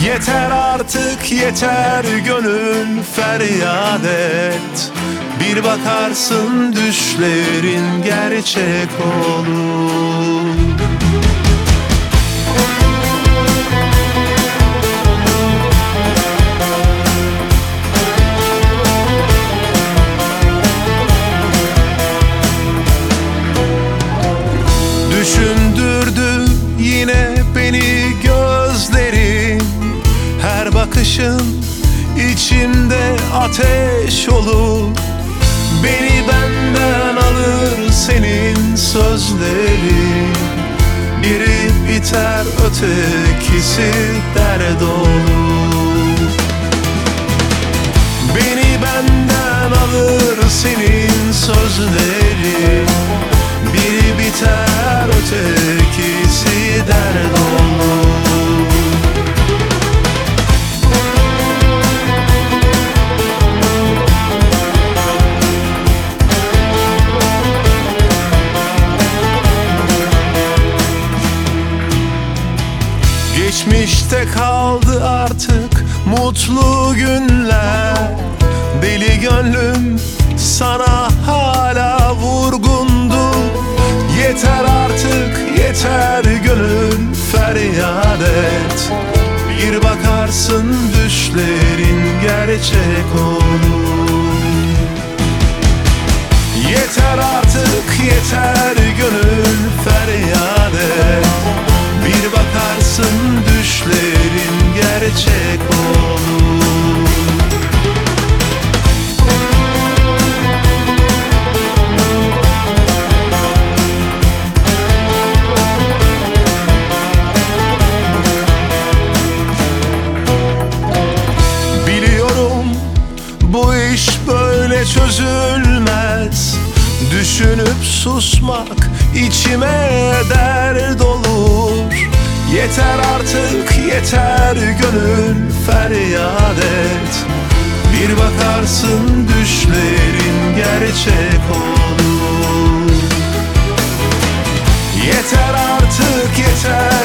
Yeter artık yeter gönül feryat et. Bir bakarsın düşlerin gerçek olur. Düşündürdü yine beni gözlerin. Her bakışın içimde ateş olur. Beni benden alır senin sözlerin. Biri biter ötekisi dert olur. Beni benden alır senin sözlerin. Biri biter ötekisi dert olur. Geçmişte kaldı artık mutlu günler. Deli gönlüm sana hala vurgundu. Yeter artık yeter gönül feryat et. Bir bakarsın düşlerin gerçek olur. Yeter artık yeter gönül feryat et. Bir bakarsın düşlerin gerçek olur. Biliyorum bu iş böyle çözülmez. Düşünüp susmak içime dert olur. Yeter artık yeter gönül feryat et. Bir bakarsın düşlerin gerçek olur. Yeter artık yeter